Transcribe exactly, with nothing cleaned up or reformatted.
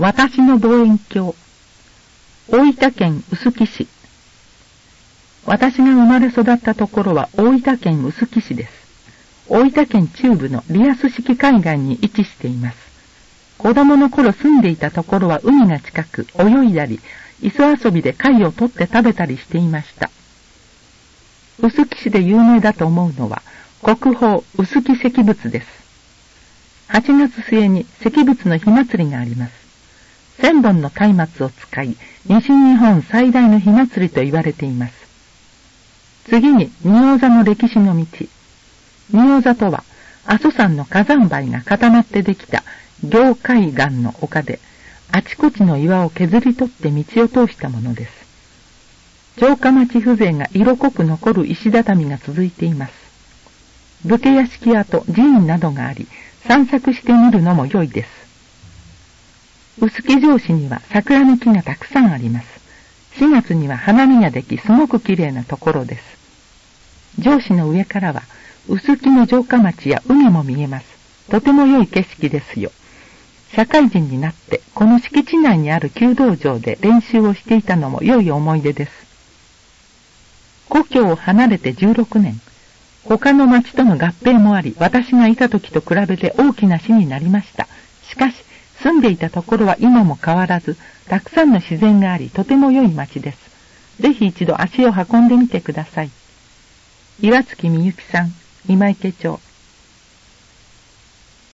私の望遠鏡。大分県臼杵市。私が生まれ育ったところは大分県臼杵市です。大分県中部のリアス式海岸に位置しています。子供の頃住んでいたところは海が近く、泳いだり、磯遊びで貝を取って食べたりしていました。臼杵市で有名だと思うのは、国宝臼杵石仏です。はちがつ末に石仏の火祭りがあります。千本の松明を使い、西日本最大の火祭りと言われています。次に、仁王座の歴史の道。仁王座とは、阿蘇山の火山灰が固まってできた凝灰岩の丘で、あちこちの岩を削り取って道を通したものです。城下町風情が色濃く残る石畳が続いています。武家屋敷跡、寺院などがあり、散策してみるのも良いです。臼杵城市には桜の木がたくさんあります。しがつには花見ができ、すごく綺麗なところです。城市の上からは、臼杵の城下町や海も見えます。とても良い景色ですよ。社会人になって、この敷地内にある弓道場で練習をしていたのも良い思い出です。故郷を離れてじゅうろくねん。他の町との合併もあり、私がいた時と比べて大きな市になりました。しかし、住んでいたところは今も変わらず、たくさんの自然があり、とても良い町です。ぜひ一度足を運んでみてください。岩月みゆきさん、今池町。